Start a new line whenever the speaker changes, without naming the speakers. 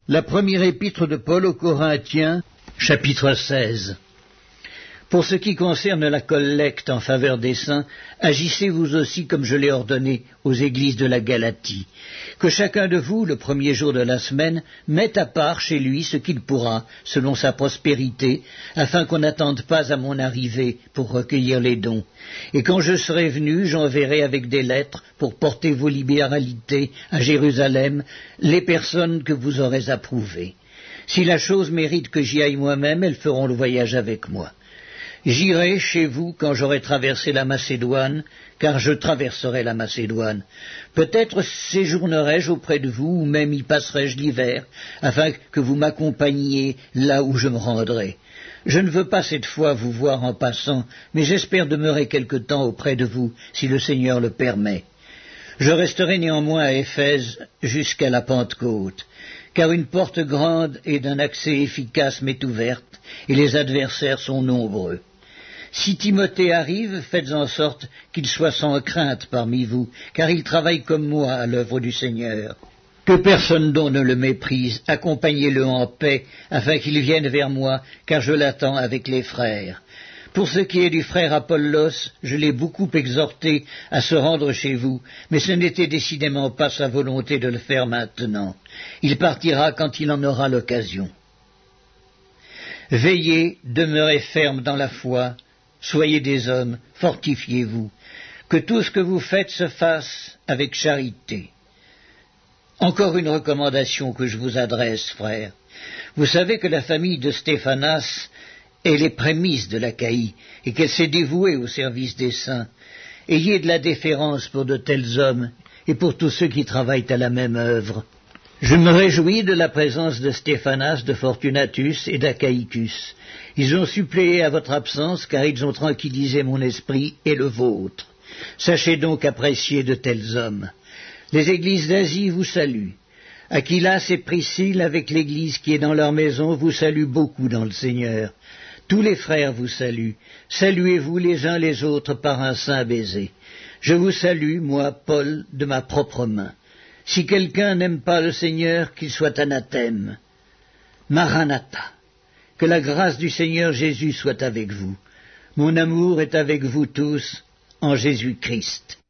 La première épître de Paul aux Corinthiens, chapitre 16. Pour ce qui concerne la collecte en faveur des saints, agissez vous aussi comme je l'ai ordonné aux églises de la Galatie. Que chacun de vous, le premier jour de la semaine, mette à part chez lui ce qu'il pourra, selon sa prospérité, afin qu'on n'attende pas à mon arrivée pour recueillir les dons. Et quand je serai venu, j'enverrai avec des lettres pour porter vos libéralités à Jérusalem les personnes que vous aurez approuvées. Si la chose mérite que j'y aille moi-même, elles feront le voyage avec moi. J'irai chez vous quand j'aurai traversé la Macédoine, car je traverserai la Macédoine. Peut-être séjournerai-je auprès de vous, ou même y passerai-je l'hiver, afin que vous m'accompagniez là où je me rendrai. Je ne veux pas cette fois vous voir en passant, mais j'espère demeurer quelque temps auprès de vous, si le Seigneur le permet. Je resterai néanmoins à Éphèse jusqu'à la Pentecôte, car une porte grande et d'un accès efficace m'est ouverte, et les adversaires sont nombreux. Si Timothée arrive, faites en sorte qu'il soit sans crainte parmi vous, car il travaille comme moi à l'œuvre du Seigneur. Que personne donc ne le méprise, accompagnez-le en paix, afin qu'il vienne vers moi, car je l'attends avec les frères. Pour ce qui est du frère Apollos, je l'ai beaucoup exhorté à se rendre chez vous, mais ce n'était décidément pas sa volonté de le faire maintenant. Il partira quand il en aura l'occasion. Veillez, demeurez fermes dans la foi, soyez des hommes, fortifiez-vous, que tout ce que vous faites se fasse avec charité. Encore une recommandation que je vous adresse, frères. Vous savez que la famille de Stéphanas est les prémices de l'Achaïe, et qu'elle s'est dévouée au service des saints. Ayez de la déférence pour de tels hommes, et pour tous ceux qui travaillent à la même œuvre. Je me réjouis de la présence de Stéphanas, de Fortunatus et d'Achaïcus. Ils ont suppléé à votre absence, car ils ont tranquillisé mon esprit et le vôtre. Sachez donc apprécier de tels hommes. Les églises d'Asie vous saluent. Aquilas et Priscille, avec l'église qui est dans leur maison, vous saluent beaucoup dans le Seigneur. Tous les frères vous saluent. Saluez-vous les uns les autres par un saint baiser. Je vous salue, moi, Paul, de ma propre main. Si quelqu'un n'aime pas le Seigneur, qu'il soit anathème. Maranatha. Que la grâce du Seigneur Jésus soit avec vous. Mon amour est avec vous tous, en Jésus-Christ.